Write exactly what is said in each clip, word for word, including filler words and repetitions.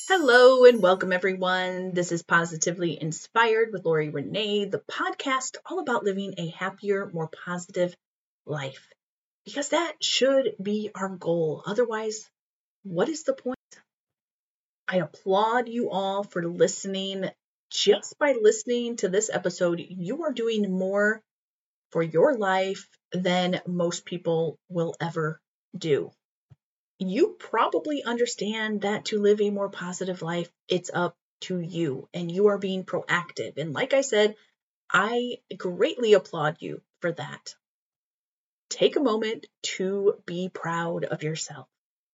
Hello and welcome, everyone. This is Positively Inspired with Lori Renee, the podcast all about living a happier, more positive life. Because that should be our goal. Otherwise, what is the point? I applaud you all for listening. Just by listening to this episode, you are doing more for your life than most people will ever do. You probably understand that to live a more positive life, it's up to you and you are being proactive. And like I said, I greatly applaud you for that. Take a moment to be proud of yourself.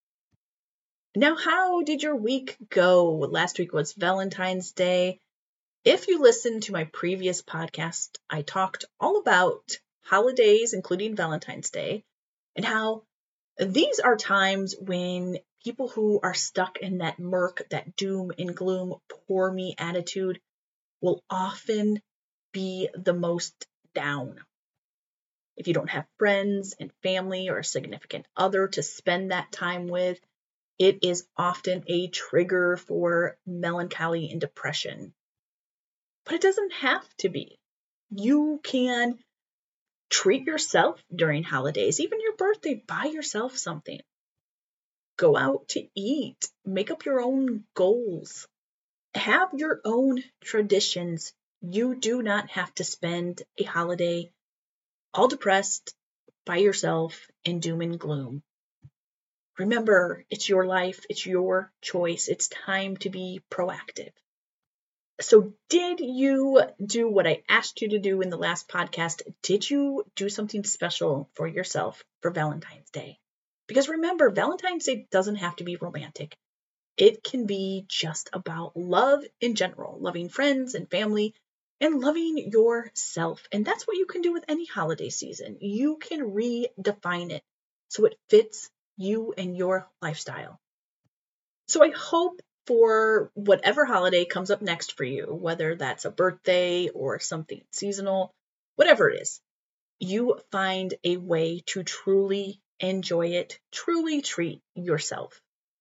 Now, how did your week go? Last week was Valentine's Day. If you listened to my previous podcast, I talked all about holidays, including Valentine's Day, and how these are times when people who are stuck in that murk, that doom and gloom, poor me attitude will often be the most down. If you don't have friends and family or a significant other to spend that time with, it is often a trigger for melancholy and depression. But it doesn't have to be. You can treat yourself during holidays, even your birthday, buy yourself something. Go out to eat, make up your own goals, have your own traditions. You do not have to spend a holiday all depressed by yourself in doom and gloom. Remember, it's your life, it's your choice. It's time to be proactive. So did you do what I asked you to do in the last podcast? Did you do something special for yourself for Valentine's Day? Because remember, Valentine's Day doesn't have to be romantic. It can be just about love in general, loving friends and family and loving yourself. And that's what you can do with any holiday season. You can redefine it so it fits you and your lifestyle. So I hope for whatever holiday comes up next for you, whether that's a birthday or something seasonal, whatever it is, you find a way to truly enjoy it, truly treat yourself.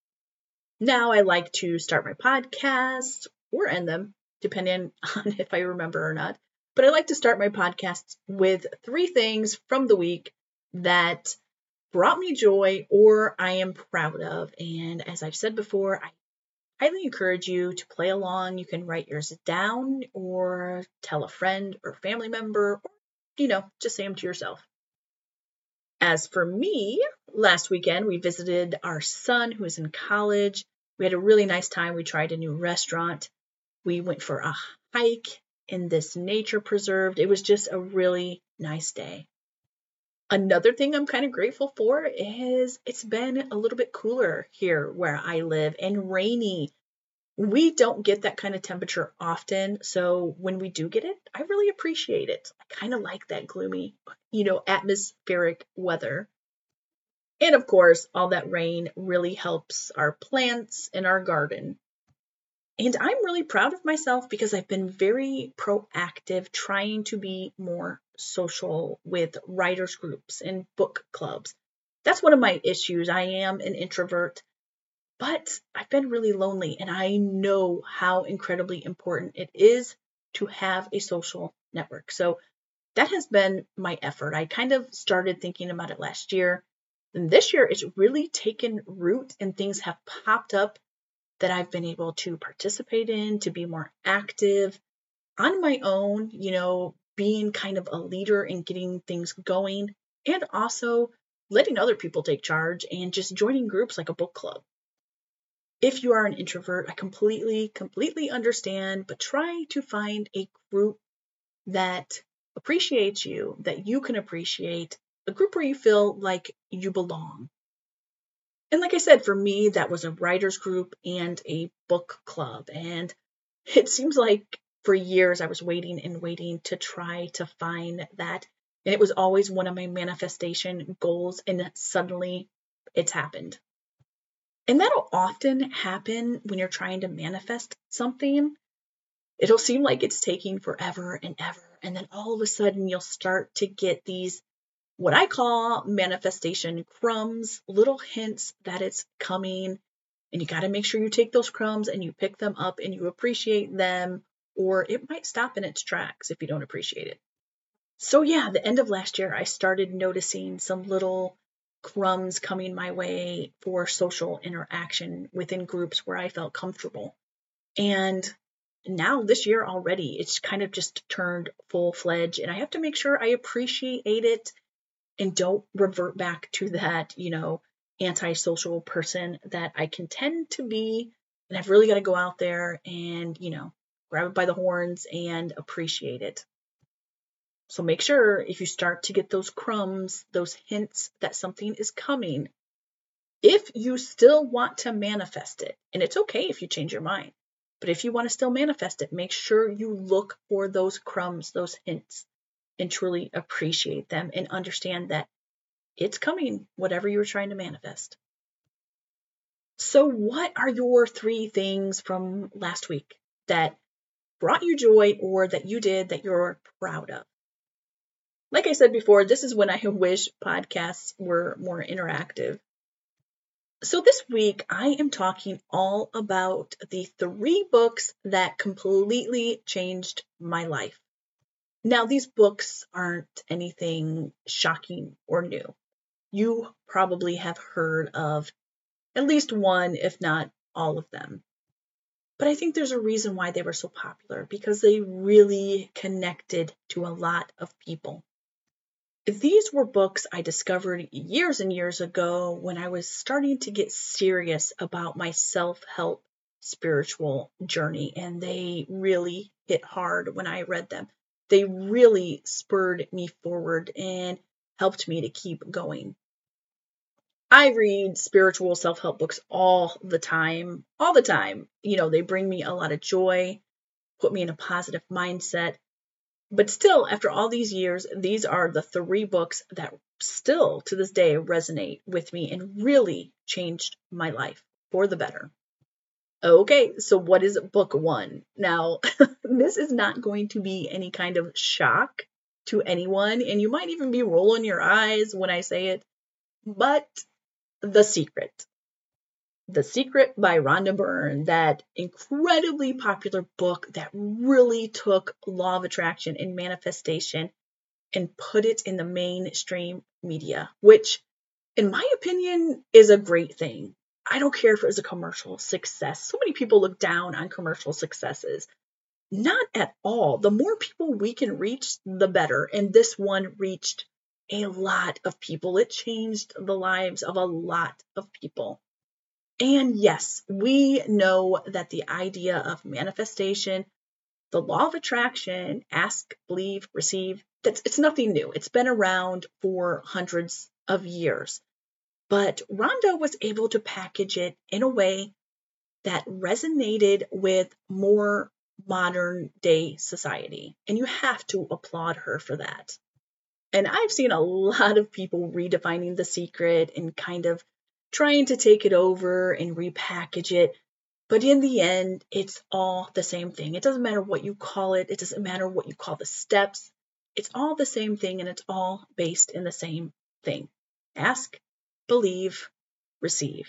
Now I like to start my podcasts or end them, depending on if I remember or not. But I like to start my podcasts with three things from the week that brought me joy or I am proud of. And as I've said before, I highly encourage you to play along. You can write yours down or tell a friend or family member, or, you know, just say them to yourself. As for me, last weekend, we visited our son who is in college. We had a really nice time. We tried a new restaurant. We went for a hike in this nature preserve. It was just a really nice day. Another thing I'm kind of grateful for is it's been a little bit cooler here where I live and rainy. We don't get that kind of temperature often, so when we do get it, I really appreciate it. I kind of like that gloomy, you know, atmospheric weather. And of course, all that rain really helps our plants in our garden. And I'm really proud of myself because I've been very proactive trying to be more social with writers groups and book clubs. That's one of my issues. I am an introvert, but I've been really lonely and I know how incredibly important it is to have a social network. So that has been my effort. I kind of started thinking about it last year. And this year it's really taken root and things have popped up that I've been able to participate in, to be more active on my own, you know, being kind of a leader and getting things going, and also letting other people take charge and just joining groups like a book club. If you are an introvert, I completely, completely understand, but try to find a group that appreciates you, that you can appreciate, a group where you feel like you belong. And like I said, for me, that was a writers group and a book club. And it seems like for years I was waiting and waiting to try to find that. And it was always one of my manifestation goals. And suddenly it's happened. And that'll often happen when you're trying to manifest something. It'll seem like it's taking forever and ever. And then all of a sudden you'll start to get these what I call manifestation crumbs, little hints that it's coming. And you got to make sure you take those crumbs and you pick them up and you appreciate them, or it might stop in its tracks if you don't appreciate it. So yeah, the end of last year, I started noticing some little crumbs coming my way for social interaction within groups where I felt comfortable. And now this year already, it's kind of just turned full-fledged, and I have to make sure I appreciate it and don't revert back to that, you know, antisocial person that I can tend to be. And I've really got to go out there and, you know, grab it by the horns and appreciate it. So make sure if you start to get those crumbs, those hints that something is coming, if you still want to manifest it, and it's okay if you change your mind, but if you want to still manifest it, make sure you look for those crumbs, those hints, and truly appreciate them and understand that it's coming, whatever you're trying to manifest. So what are your three things from last week that brought you joy or that you did that you're proud of? Like I said before, this is when I wish podcasts were more interactive. So this week, I am talking all about the three books that completely changed my life. Now, these books aren't anything shocking or new. You probably have heard of at least one, if not all of them. But I think there's a reason why they were so popular, because they really connected to a lot of people. These were books I discovered years and years ago when I was starting to get serious about my self-help spiritual journey, and they really hit hard when I read them. They really spurred me forward and helped me to keep going. I read spiritual self-help books all the time, all the time. You know, they bring me a lot of joy, put me in a positive mindset. But still, after all these years, these are the three books that still to this day resonate with me and really changed my life for the better. Okay, so what is book one? Now, this is not going to be any kind of shock to anyone, and you might even be rolling your eyes when I say it, but The Secret. The Secret by Rhonda Byrne, that incredibly popular book that really took law of attraction and manifestation and put it in the mainstream media, which, in my opinion, is a great thing. I don't care if it was a commercial success. So many people look down on commercial successes. Not at all. The more people we can reach, the better. And this one reached a lot of people. It changed the lives of a lot of people. And yes, we know that the idea of manifestation, the law of attraction, ask, believe, receive, that's it's nothing new. It's been around for hundreds of years. But Rhonda was able to package it in a way that resonated with more modern day society. And you have to applaud her for that. And I've seen a lot of people redefining The Secret and kind of trying to take it over and repackage it. But in the end, it's all the same thing. It doesn't matter what you call it. It doesn't matter what you call the steps. It's all the same thing, and it's all based in the same thing. Ask, believe, receive.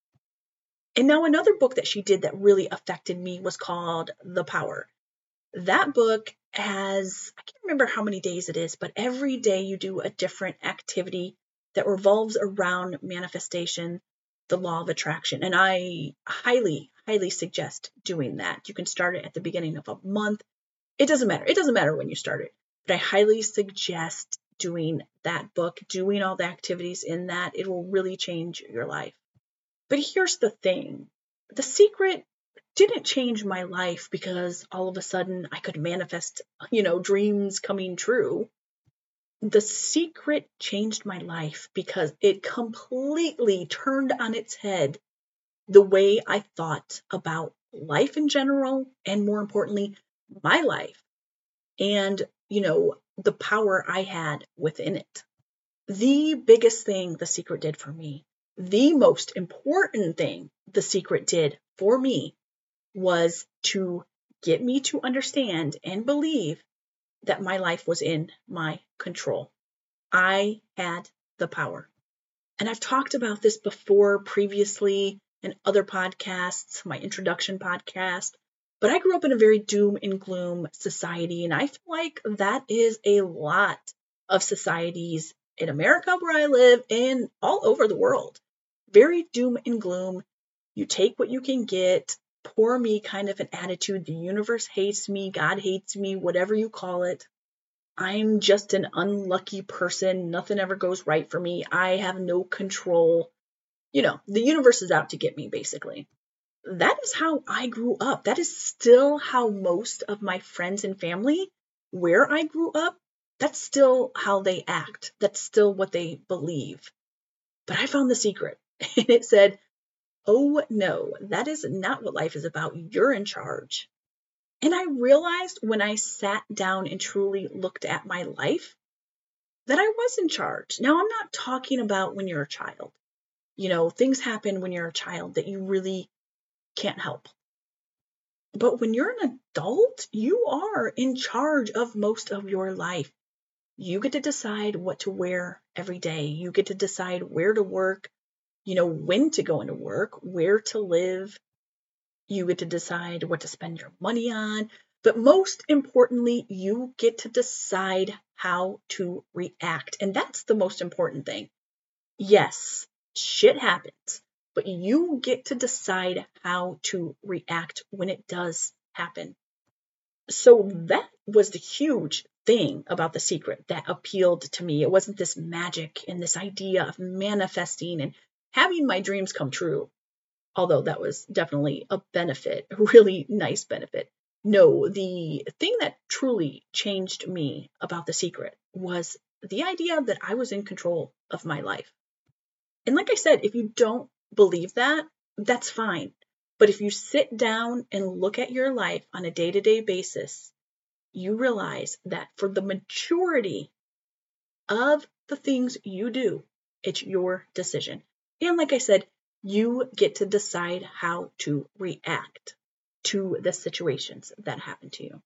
And now another book that she did that really affected me was called The Power. That book has, I can't remember how many days it is, but every day you do a different activity that revolves around manifestation, the law of attraction. And I highly, highly suggest doing that. You can start it at the beginning of a month. It doesn't matter. It doesn't matter when you start it. But I highly suggest doing that book, doing all the activities in that. It will really change your life. But here's the thing. The Secret didn't change my life because all of a sudden I could manifest, you know, dreams coming true. The Secret changed my life because it completely turned on its head the way I thought about life in general, and more importantly, my life, and, you know, the power I had within it. The biggest thing The Secret did for me, the most important thing The Secret did for me, was to get me to understand and believe that my life was in my control. I had the power. And I've talked about this before previously, and other podcasts, my introduction podcast. But I grew up in a very doom and gloom society, and I feel like that is a lot of societies in America where I live and all over the world. Very doom and gloom. You take what you can get, poor me kind of an attitude. The universe hates me, God hates me, whatever you call it. I'm just an unlucky person. Nothing ever goes right for me. I have no control. You know, the universe is out to get me, basically. That is how I grew up. That is still how most of my friends and family, where I grew up, that's still how they act. That's still what they believe. But I found the secret, and it said, oh no, that is not what life is about. You're in charge. And I realized when I sat down and truly looked at my life that I was in charge. Now, I'm not talking about when you're a child. You know, things happen when you're a child that you really can't help. But when you're an adult, you are in charge of most of your life. You get to decide what to wear every day. You get to decide where to work, you know, when to go into work, where to live. You get to decide what to spend your money on. But most importantly, you get to decide how to react. And that's the most important thing. Yes, shit happens, but you get to decide how to react when it does happen. So that was the huge thing about The Secret that appealed to me. It wasn't this magic and this idea of manifesting and having my dreams come true, although that was definitely a benefit, a really nice benefit. No, the thing that truly changed me about The Secret was the idea that I was in control of my life. And like I said, if you don't believe that, that's fine. But if you sit down and look at your life on a day-to-day basis, you realize that for the majority of the things you do, it's your decision. And like I said, you get to decide how to react to the situations that happen to you.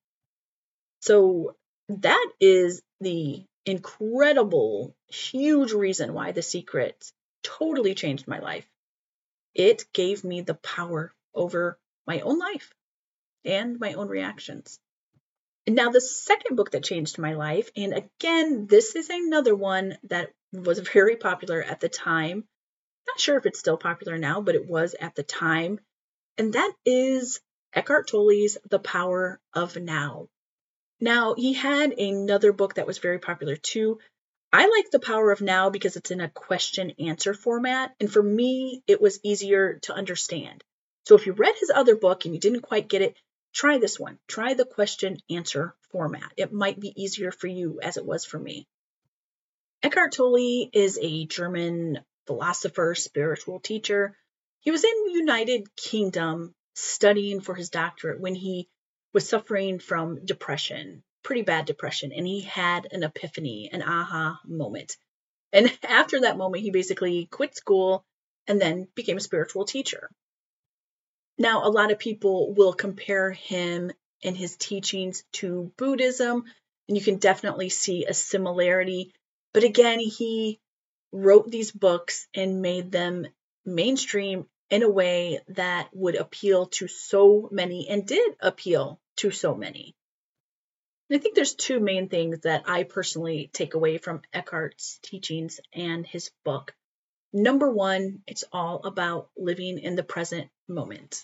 So that is the incredible, huge reason why The Secret totally changed my life. It gave me the power over my own life and my own reactions. Now, the second book that changed my life, and again, this is another one that was very popular at the time. Not sure if it's still popular now, but it was at the time. And that is Eckhart Tolle's The Power of Now. Now, he had another book that was very popular too. I like The Power of Now because it's in a question-answer format, and for me, it was easier to understand. So if you read his other book and you didn't quite get it, try this one. Try the question-answer format. It might be easier for you as it was for me. Eckhart Tolle is a German philosopher, spiritual teacher. He was in the United Kingdom studying for his doctorate when he was suffering from depression. Pretty bad depression, and he had an epiphany, an aha moment. And after that moment, he basically quit school and then became a spiritual teacher. Now, a lot of people will compare him and his teachings to Buddhism, and you can definitely see a similarity. But again, he wrote these books and made them mainstream in a way that would appeal to so many, and did appeal to so many. I think there's two main things that I personally take away from Eckhart's teachings and his book. Number one, it's all about living in the present moment.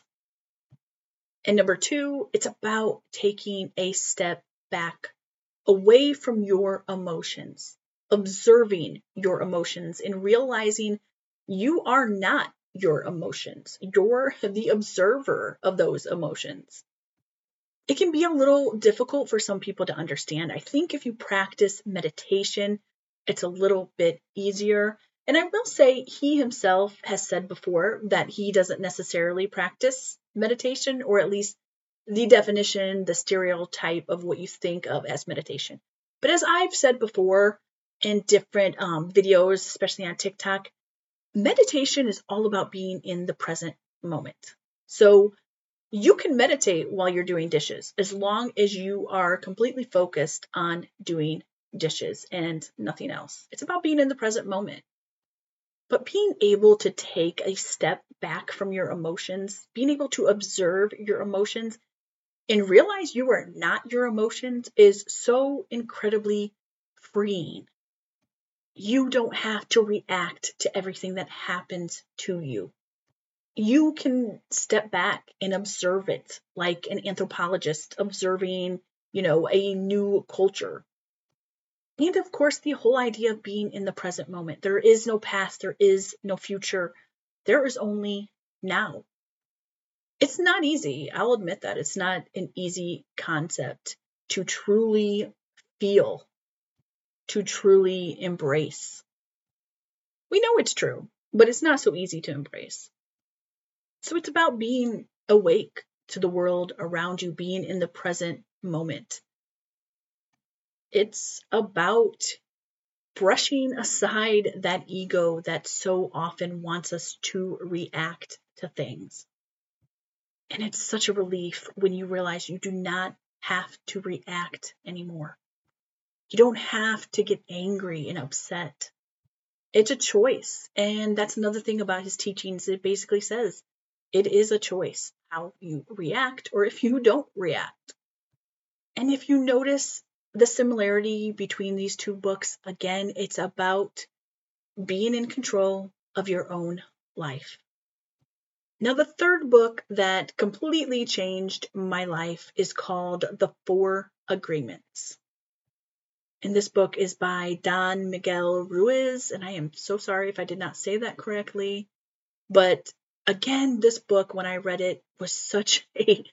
And number two, it's about taking a step back away from your emotions, observing your emotions and realizing you are not your emotions. You're the observer of those emotions. It can be a little difficult for some people to understand. I think if you practice meditation, it's a little bit easier. And I will say he himself has said before that he doesn't necessarily practice meditation, or at least the definition, the stereotype of what you think of as meditation. But as I've said before in different um, videos, especially on TikTok, meditation is all about being in the present moment. So you can meditate while you're doing dishes, as long as you are completely focused on doing dishes and nothing else. It's about being in the present moment. But being able to take a step back from your emotions, being able to observe your emotions and realize you are not your emotions is so incredibly freeing. You don't have to react to everything that happens to you. You can step back and observe it like an anthropologist observing, you know, a new culture. And of course, the whole idea of being in the present moment. There is no past, there is no future. There is only now. It's not easy. I'll admit that. It's not an easy concept to truly feel, to truly embrace. We know it's true, but it's not so easy to embrace. So it's about being awake to the world around you, being in the present moment. It's about brushing aside that ego that so often wants us to react to things. And it's such a relief when you realize you do not have to react anymore. You don't have to get angry and upset. It's a choice. And that's another thing about his teachings. It basically says it is a choice how you react or if you don't react. And if you notice the similarity between these two books, again, it's about being in control of your own life. Now, the third book that completely changed my life is called The Four Agreements. And this book is by Don Miguel Ruiz, and I am so sorry if I did not say that correctly. But again, this book, when I read it, was such a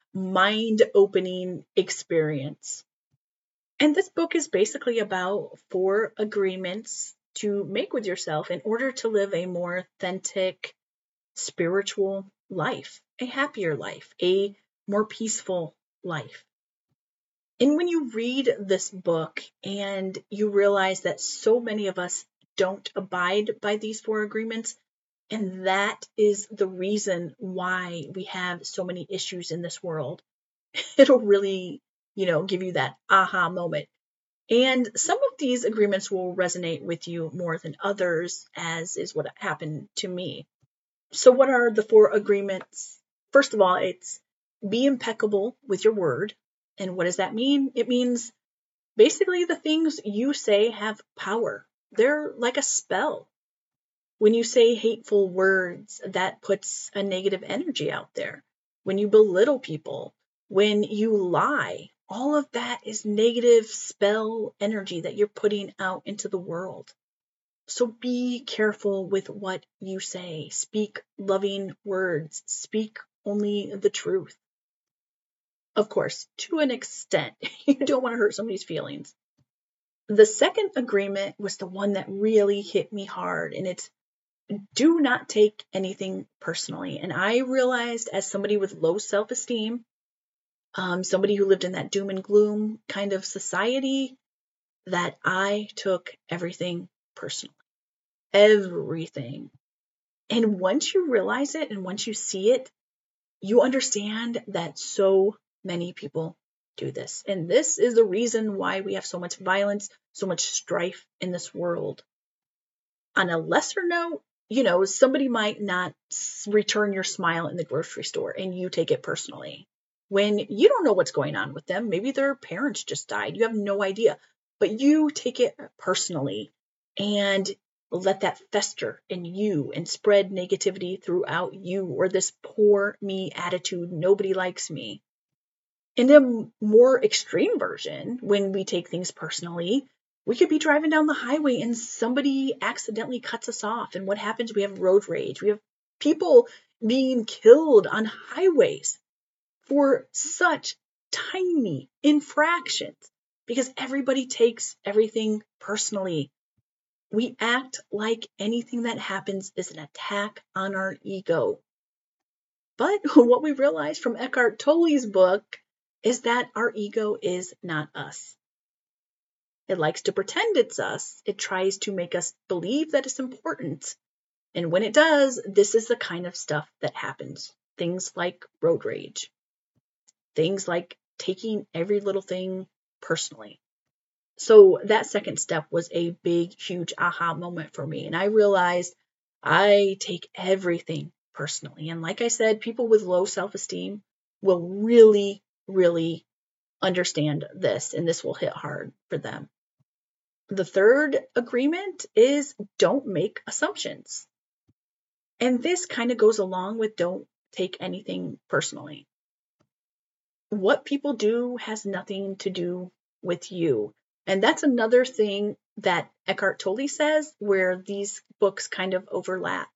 mind-opening experience. And this book is basically about four agreements to make with yourself in order to live a more authentic, spiritual life, a happier life, a more peaceful life. And when you read this book and you realize that so many of us don't abide by these four agreements, and that is the reason why we have so many issues in this world, it'll really, you know, give you that aha moment. And some of these agreements will resonate with you more than others, as is what happened to me. So what are the four agreements? First of all, it's be impeccable with your word. And what does that mean? It means basically the things you say have power. They're like a spell. When you say hateful words, that puts a negative energy out there. When you belittle people, when you lie, all of that is negative spell energy that you're putting out into the world. So be careful with what you say. Speak loving words. Speak only the truth. Of course, to an extent, you don't want to hurt somebody's feelings. The second agreement was the one that really hit me hard, and it's do not take anything personally. And I realized as somebody with low self-esteem, um, somebody who lived in that doom and gloom kind of society, that I took everything personally. Everything. And once you realize it and once you see it, you understand that so many people do this. And this is the reason why we have so much violence, so much strife in this world. On a lesser note, you know, somebody might not return your smile in the grocery store and you take it personally. When you don't know what's going on with them, maybe their parents just died. You have no idea, but you take it personally and let that fester in you and spread negativity throughout you, or this poor me attitude, nobody likes me. In a more extreme version, when we take things personally, we could be driving down the highway and somebody accidentally cuts us off. And what happens? We have road rage. We have people being killed on highways for such tiny infractions because everybody takes everything personally. We act like anything that happens is an attack on our ego. But what we realize from Eckhart Tolle's book is that our ego is not us. It likes to pretend it's us. It tries to make us believe that it's important. And when it does, this is the kind of stuff that happens. Things like road rage. Things like taking every little thing personally. So that second step was a big, huge aha moment for me. And I realized I take everything personally. And like I said, people with low self-esteem will really, really understand this, and this will hit hard for them. The third agreement is don't make assumptions. And this kind of goes along with don't take anything personally. What people do has nothing to do with you. And that's another thing that Eckhart Tolle says, where these books kind of overlap.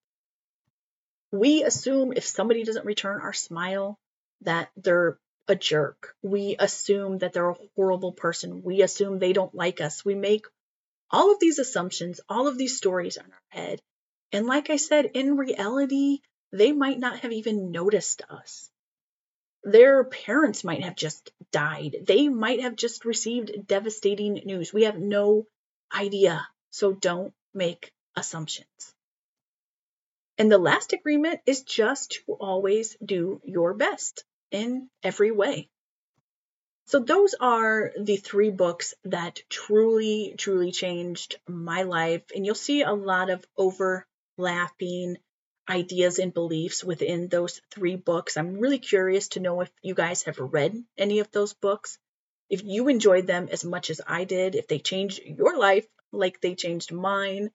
We assume if somebody doesn't return our smile, that they're a jerk. We assume that they're a horrible person. We assume they don't like us. We make all of these assumptions, all of these stories in our head. And like I said, in reality, they might not have even noticed us. Their parents might have just died. They might have just received devastating news. We have no idea. So don't make assumptions. And the last agreement is just to always do your best in every way. So those are the three books that truly, truly changed my life. And you'll see a lot of overlapping ideas and beliefs within those three books. I'm really curious to know if you guys have read any of those books, if you enjoyed them as much as I did, if they changed your life like they changed mine.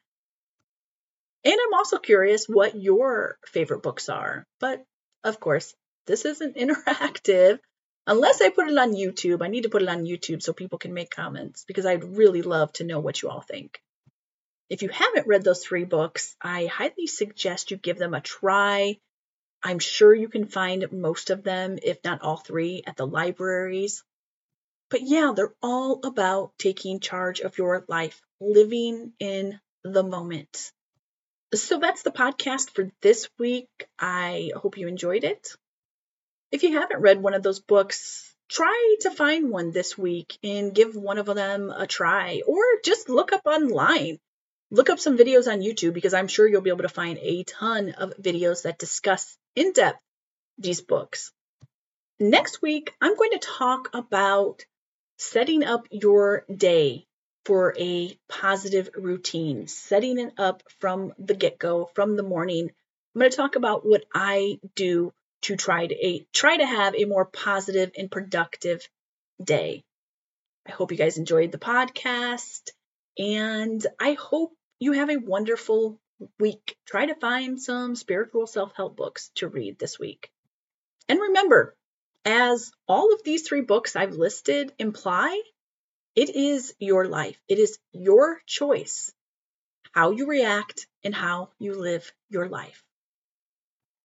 And I'm also curious what your favorite books are. But of course, this isn't interactive. Unless I put it on YouTube. I need to put it on YouTube so people can make comments, because I'd really love to know what you all think. If you haven't read those three books, I highly suggest you give them a try. I'm sure you can find most of them, if not all three, at the libraries. But yeah, they're all about taking charge of your life, living in the moment. So that's the podcast for this week. I hope you enjoyed it. If you haven't read one of those books, try to find one this week and give one of them a try, or just look up online. Look up some videos on YouTube, because I'm sure you'll be able to find a ton of videos that discuss in depth these books. Next week, I'm going to talk about setting up your day for a positive routine, setting it up from the get-go, from the morning. I'm going to talk about what I do to try to a, try to have a more positive and productive day. I hope you guys enjoyed the podcast, and I hope you have a wonderful week. Try to find some spiritual self-help books to read this week. And remember, as all of these three books I've listed imply, it is your life. It is your choice how you react and how you live your life.